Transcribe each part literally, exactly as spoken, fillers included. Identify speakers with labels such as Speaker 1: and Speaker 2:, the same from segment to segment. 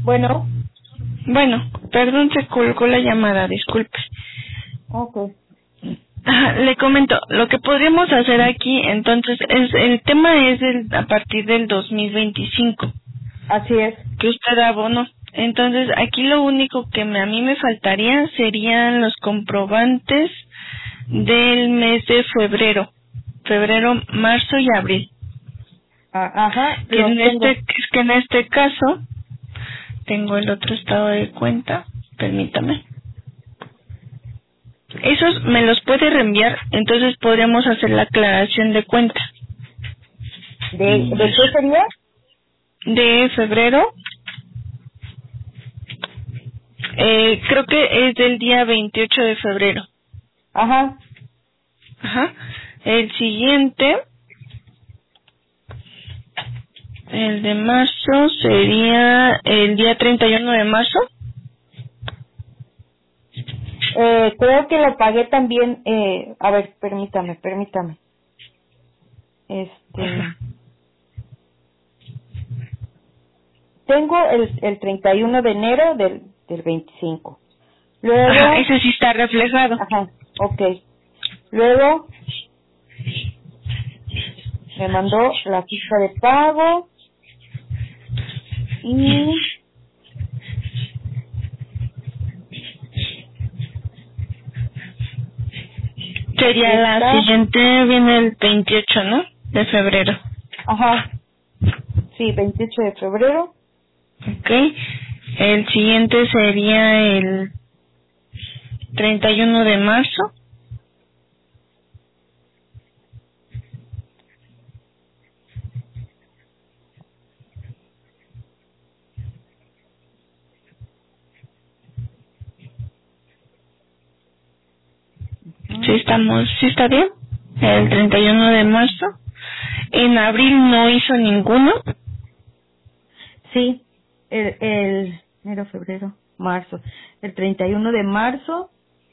Speaker 1: Bueno.
Speaker 2: Bueno, perdón, se colgó la llamada, disculpe.
Speaker 1: Ok.
Speaker 2: Ajá, le comento, lo que podríamos hacer aquí, entonces, es el tema es el, a partir del dos mil veinticinco.
Speaker 1: Así es.
Speaker 2: Que usted abonó. Entonces, aquí lo único que me, a mí me faltaría serían los comprobantes del mes de febrero. Febrero, marzo y abril.
Speaker 1: Ah, ajá,
Speaker 2: Que en
Speaker 1: los tengo.
Speaker 2: este, es que en este caso, tengo el otro estado de cuenta, permítame. Esos me los puede reenviar, entonces podríamos hacer la aclaración de cuenta.
Speaker 1: ¿De, ¿De qué sería?
Speaker 2: De febrero, eh, creo que es del día veintiocho de febrero.
Speaker 1: Ajá.
Speaker 2: Ajá. El siguiente, el de marzo, sería el día treinta y uno de marzo.
Speaker 1: Eh, creo que lo pagué también, eh, a ver, permítame, permítame. Este,
Speaker 2: Ajá.
Speaker 1: tengo el, el treinta y uno de enero del, del veinticinco. Luego,
Speaker 2: Ajá, ese sí está reflejado.
Speaker 1: ajá, ok. Luego, me mandó la ficha de pago y
Speaker 2: Sería
Speaker 1: está,
Speaker 2: la siguiente, viene el veintiocho, ¿no? De febrero.
Speaker 1: ajá, sí, veintiocho de febrero.
Speaker 2: Ok. El siguiente sería el treinta y uno de marzo. Sí, estamos, sí está bien. El treinta y uno de marzo. En abril no hizo ninguno.
Speaker 1: Sí, el, el enero, febrero, marzo. El treinta y uno de marzo.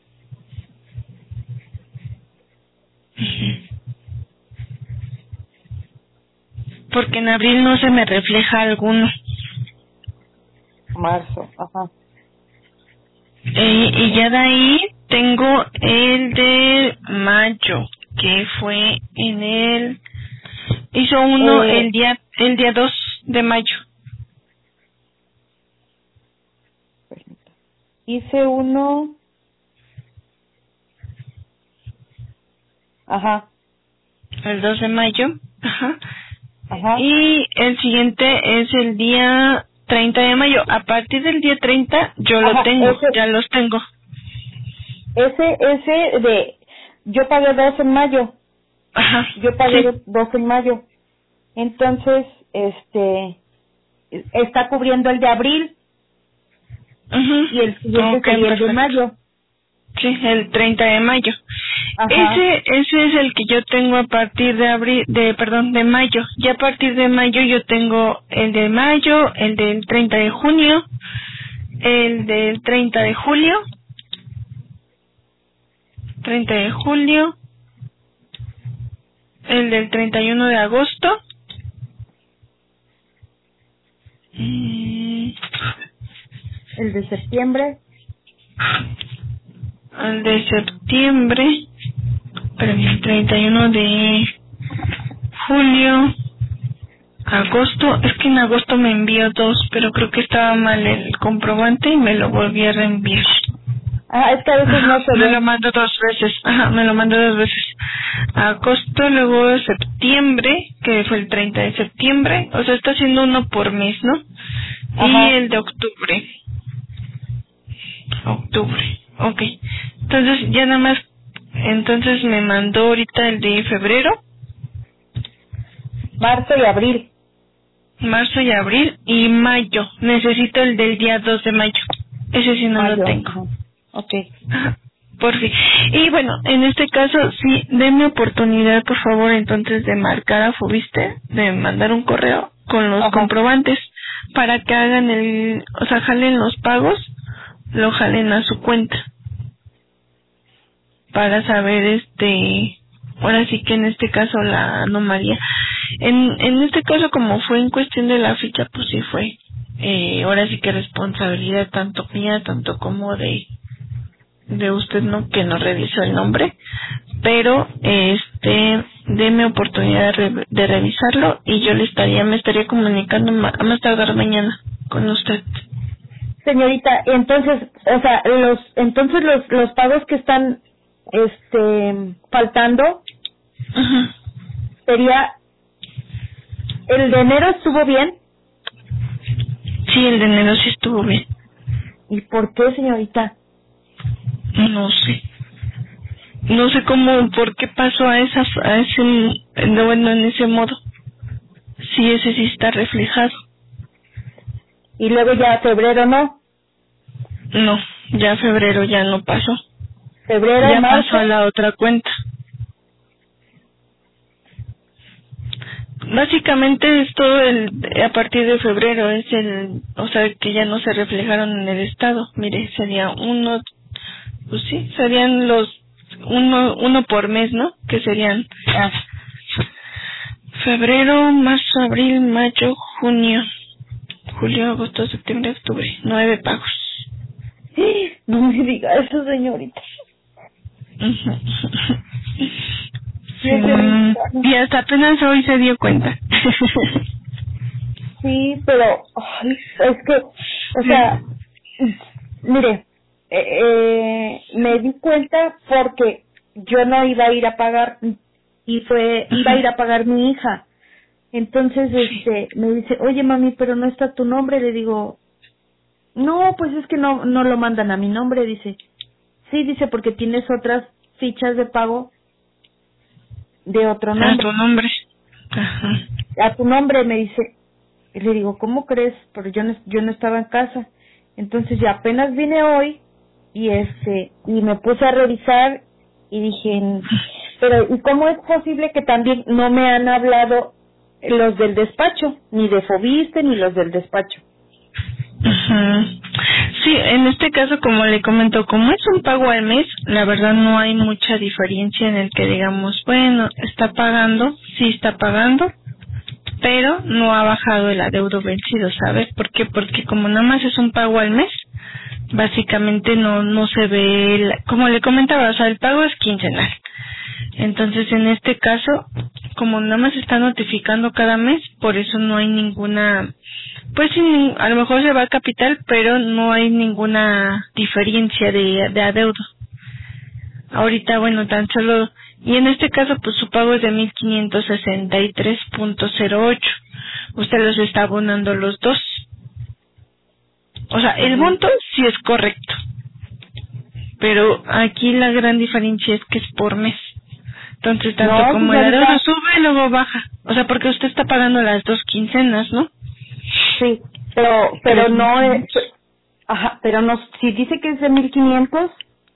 Speaker 2: Porque en abril no se me refleja alguno.
Speaker 1: Marzo, ajá.
Speaker 2: Eh, y ya de ahí tengo el de mayo, que fue en el... Hizo uno
Speaker 1: Eh,
Speaker 2: el día el día dos de mayo.
Speaker 1: hice uno, ajá,
Speaker 2: El dos de mayo. Ajá.
Speaker 1: ajá.
Speaker 2: Y el siguiente es el día treinta de mayo. A partir del día treinta yo lo
Speaker 1: Ajá,
Speaker 2: tengo,
Speaker 1: ese,
Speaker 2: ya los tengo.
Speaker 1: ese, ese de, yo pagué dos en mayo,
Speaker 2: Ajá,
Speaker 1: yo pagué
Speaker 2: sí.
Speaker 1: dos en mayo, entonces, este, está cubriendo el de abril y el
Speaker 2: Ajá.
Speaker 1: siguiente
Speaker 2: Ok,
Speaker 1: sería el de
Speaker 2: perfecto.
Speaker 1: mayo.
Speaker 2: Sí, el treinta de mayo.
Speaker 1: Ajá,
Speaker 2: Ese ese es el que yo tengo a partir de abril, de perdón, de mayo. Ya a partir de mayo yo tengo el de mayo, el del treinta de junio, el del treinta de julio, treinta de julio, el del treinta y uno de agosto, mm,
Speaker 1: el de septiembre,
Speaker 2: el de septiembre, espérame, el treinta y uno de julio, agosto. Es que en agosto me envió dos, pero creo que estaba mal el comprobante y me lo volví a reenviar.
Speaker 1: ah, es que a veces no
Speaker 2: Ajá,
Speaker 1: se
Speaker 2: me lo
Speaker 1: ve.
Speaker 2: mando dos veces. Ajá, me lo mando dos veces. Agosto, luego septiembre, que fue el treinta de septiembre. O sea, está haciendo uno por mes, ¿no? Y
Speaker 1: Ajá,
Speaker 2: el de octubre. Octubre. Ok. Entonces, ya nada más. Entonces me mandó ahorita el de febrero,
Speaker 1: marzo y abril.
Speaker 2: marzo y abril y mayo. Necesito el del día dos de mayo. Ese sí no lo
Speaker 1: Mayo,
Speaker 2: tengo.
Speaker 1: ajá, ok.
Speaker 2: Ajá, por fin. Y bueno, en este caso, sí, denme oportunidad, por favor, entonces, de marcar a Fobiste, de mandar un correo con los
Speaker 1: Ajá,
Speaker 2: comprobantes para que hagan el, o sea, jalen los pagos, lo jalen a su cuenta, para saber, este, ahora sí que en este caso la anomalía. En, en este caso, como fue en cuestión de la ficha, pues sí fue eh, ahora sí que responsabilidad tanto mía, tanto como de de usted, no, que no revisó el nombre, pero este deme oportunidad de, re- de revisarlo y yo le estaría me estaría comunicando ma- a más tardar mañana con usted.
Speaker 1: Señorita, entonces, o sea, los entonces los los pagos que están este faltando
Speaker 2: Ajá.
Speaker 1: sería el de enero estuvo bien.
Speaker 2: Sí, el de enero sí estuvo bien.
Speaker 1: ¿Y por qué, señorita?
Speaker 2: No sé. No sé cómo, por qué pasó a esa, a ese, no, bueno, en ese modo. Sí, ese sí está reflejado.
Speaker 1: Y luego ya febrero no,
Speaker 2: No, ya febrero ya no pasó.
Speaker 1: febrero,
Speaker 2: Ya
Speaker 1: marzo.
Speaker 2: pasó a la otra cuenta. Básicamente es todo el, a partir de febrero, es el, o sea, que ya no se reflejaron en el estado. Mire, sería uno, pues sí, serían los, uno, uno por mes, ¿no? Que serían
Speaker 1: Ah,
Speaker 2: febrero, marzo, abril, mayo, junio, julio, agosto, septiembre, octubre. Nueve pagos.
Speaker 1: no me diga eso, señorita.
Speaker 2: Ujú.
Speaker 1: Sí, es de
Speaker 2: Mm,
Speaker 1: mexicano.
Speaker 2: y hasta apenas hoy se dio cuenta.
Speaker 1: Sí, pero ay, es que, o sea, mire, eh, eh, me di cuenta porque yo no iba a ir a pagar y fue iba a ir a pagar mi hija. Entonces, este, me dice, oye mami, pero no está tu nombre. Le digo, no, pues es que no no lo mandan a mi nombre. Dice, sí, dice porque tienes otras fichas de pago de otro
Speaker 2: A
Speaker 1: nombre.
Speaker 2: tu nombre. Ajá.
Speaker 1: A tu nombre, me dice. Y le digo, ¿cómo crees? Pero yo no, yo no estaba en casa. Entonces ya apenas vine hoy y este y me puse a revisar y dije, pero ¿y cómo es posible que también no me han hablado los del despacho? Ni de Fobiste ni los del despacho.
Speaker 2: Ajá. Sí, en este caso, como le comento, como es un pago al mes, la verdad no hay mucha diferencia en el que digamos, bueno, está pagando, sí está pagando, pero no ha bajado el adeudo vencido, ¿sabes? ¿Por qué? Porque como nada más es un pago al mes, básicamente no no se ve, el, como le comentaba, o sea, el pago es quincenal. Entonces, en este caso, como nada más se está notificando cada mes, por eso no hay ninguna, pues sí, a lo mejor se va a capital, pero no hay ninguna diferencia de, de adeudo. Ahorita, bueno, tan solo, y en este caso, pues su pago es de mil quinientos sesenta y tres punto cero ocho. Usted los está abonando los dos. O sea, el monto sí es correcto, pero aquí la gran diferencia es que es por mes. Entonces, tanto
Speaker 1: No,
Speaker 2: como el
Speaker 1: señorita.
Speaker 2: adeudo sube, luego baja. O sea, porque usted está pagando las dos quincenas, ¿no?
Speaker 1: Sí, pero pero
Speaker 2: Tres
Speaker 1: no es,
Speaker 2: quincenas.
Speaker 1: ajá, pero no, si dice que es de mil quinientos,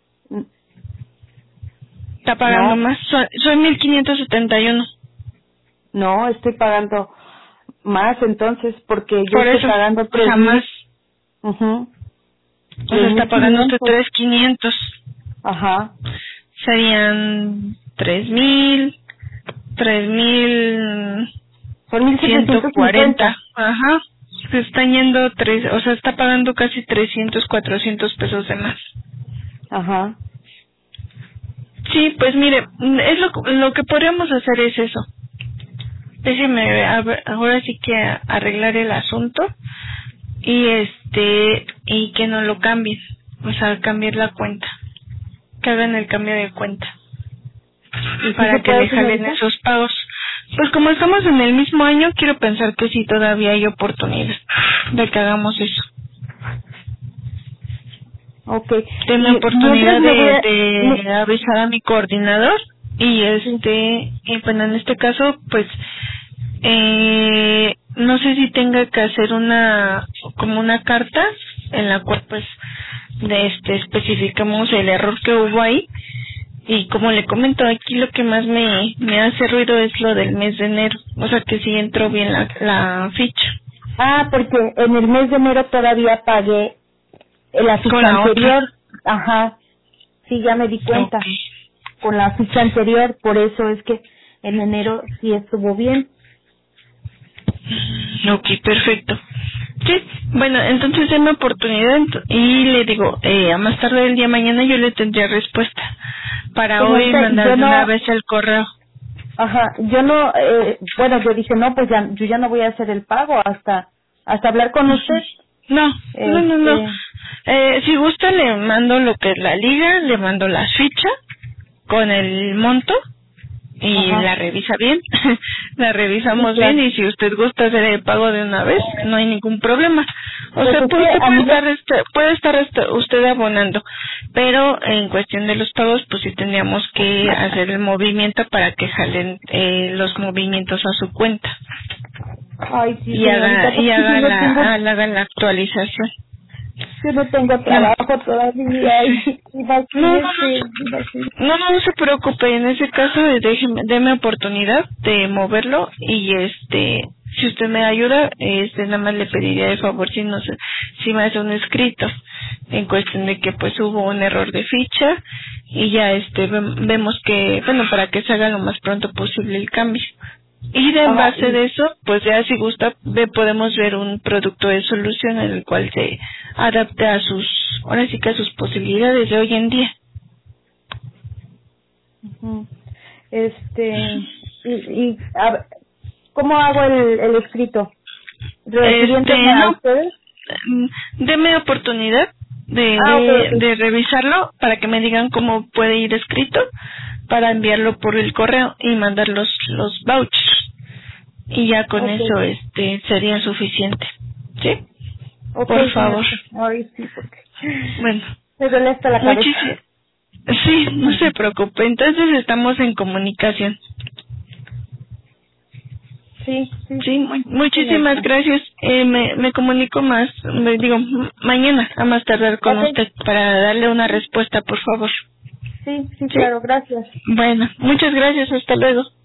Speaker 2: Está pagando
Speaker 1: no,
Speaker 2: más. Son, son mil quinientos setenta y uno.
Speaker 1: no, estoy pagando más entonces porque yo
Speaker 2: Por
Speaker 1: estoy
Speaker 2: eso,
Speaker 1: pagando
Speaker 2: o sea,
Speaker 1: tres
Speaker 2: más.
Speaker 1: mil. Ajá.
Speaker 2: O sea, está pagando usted tres quinientos.
Speaker 1: Ajá.
Speaker 2: Serían tres mil, tres mil
Speaker 1: Son mil
Speaker 2: ciento
Speaker 1: setecientos
Speaker 2: cuarenta.
Speaker 1: cincuenta.
Speaker 2: Ajá. Se están yendo tres, o sea, está pagando casi trescientos, cuatrocientos pesos de más.
Speaker 1: Ajá.
Speaker 2: Sí, pues mire, es lo, lo que podríamos hacer es eso. Déjeme a ver, ahora sí que arreglar el asunto y este y que no lo cambien, o sea, cambiar la cuenta, que hagan el cambio de cuenta
Speaker 1: ¿Y si
Speaker 2: para
Speaker 1: se
Speaker 2: que
Speaker 1: puede,
Speaker 2: le jalen
Speaker 1: señorita?
Speaker 2: esos pagos. Pues como estamos en el mismo año, quiero pensar que sí todavía hay oportunidad de que hagamos eso.
Speaker 1: Okay.
Speaker 2: Tengo
Speaker 1: Y
Speaker 2: oportunidad
Speaker 1: mientras me voy
Speaker 2: de,
Speaker 1: a,
Speaker 2: de
Speaker 1: me-
Speaker 2: avisar a mi coordinador y
Speaker 1: sí.
Speaker 2: este y bueno, en este caso pues eh, no sé si tenga que hacer una como una carta en la cual pues de este especificamos el error que hubo ahí y como le comento aquí lo que más me, me hace ruido es lo del mes de enero, o sea que sí entró bien la, la ficha
Speaker 1: Ah, porque en el mes de enero todavía pagué la
Speaker 2: con
Speaker 1: ficha
Speaker 2: la otra.
Speaker 1: anterior. Ajá. Sí, ya me di cuenta.
Speaker 2: Okay.
Speaker 1: Con la ficha anterior, por eso es que en enero sí estuvo bien.
Speaker 2: Ok, perfecto. Sí, Bueno, entonces déme oportunidad ent- y le digo, eh, a más tarde del día de mañana yo le tendría respuesta para hoy
Speaker 1: Señorita,
Speaker 2: mandar
Speaker 1: yo
Speaker 2: de una
Speaker 1: no,
Speaker 2: vez el correo.
Speaker 1: ajá, yo no, eh, bueno, yo dije, no, pues ya, yo ya no voy a hacer el pago hasta, hasta hablar con usted.
Speaker 2: No, no, no, no.
Speaker 1: Este,
Speaker 2: Eh, si gusta le mando lo que es la liga, le mando la ficha con el monto y
Speaker 1: ajá.
Speaker 2: la revisa bien, la revisamos
Speaker 1: Sí, claro.
Speaker 2: bien y si usted gusta hacer el pago de una vez, no hay ningún problema. O
Speaker 1: Pues
Speaker 2: sea,
Speaker 1: es
Speaker 2: pues
Speaker 1: que
Speaker 2: usted
Speaker 1: a
Speaker 2: puede
Speaker 1: mí
Speaker 2: estar,
Speaker 1: lo-
Speaker 2: este, puede estar este, usted abonando, pero en cuestión de los pagos, pues sí tendríamos que hacer el movimiento para que jalen eh, los movimientos a su cuenta
Speaker 1: ay, sí,
Speaker 2: y
Speaker 1: señorita,
Speaker 2: haga y
Speaker 1: porque yo
Speaker 2: haga
Speaker 1: no tengo,
Speaker 2: la haga la actualización.
Speaker 1: yo no tengo
Speaker 2: No.
Speaker 1: trabajo todavía, y
Speaker 2: No, no,
Speaker 1: imagínese, imagínese.
Speaker 2: no, no, no, no se preocupe. En ese caso, eh, déjeme, deme oportunidad de moverlo y este, si usted me ayuda, este, nada más le pediría de favor si nos, si me hace un escrito en cuestión de que pues hubo un error de ficha y ya este ve- vemos que, bueno, para que se haga lo más pronto posible el cambio. Y de en
Speaker 1: Ajá,
Speaker 2: base de eso, pues ya si gusta, ve, podemos ver un producto de solución en el cual se adapte a sus, ahora sí que a sus posibilidades de hoy en día.
Speaker 1: ujú. Este, y, y a ver, ¿cómo hago el, el escrito? ¿Refiriéndome
Speaker 2: Este,
Speaker 1: a
Speaker 2: no,
Speaker 1: ustedes?
Speaker 2: mm, deme oportunidad de,
Speaker 1: Ah, ok,
Speaker 2: de,
Speaker 1: ok.
Speaker 2: de revisarlo para que me digan cómo puede ir escrito para enviarlo por el correo y mandar los, los vouchers. Y ya con
Speaker 1: Ok,
Speaker 2: eso, este, sería suficiente. ¿Sí?
Speaker 1: ok,
Speaker 2: Por favor.
Speaker 1: señorita. Ay, sí, porque
Speaker 2: Bueno,
Speaker 1: me duele hasta la
Speaker 2: muchísimo.
Speaker 1: cabeza.
Speaker 2: Sí, no se preocupe. Entonces estamos en comunicación.
Speaker 1: Sí, sí,
Speaker 2: Sí, mu- muchísimas
Speaker 1: señorita.
Speaker 2: gracias. Eh, me, me comunico más, me digo, m- mañana a más tardar con
Speaker 1: Ok,
Speaker 2: usted para darle una respuesta, por favor.
Speaker 1: sí, sí,
Speaker 2: ¿Sí?
Speaker 1: claro, gracias.
Speaker 2: Bueno, muchas gracias. Hasta luego.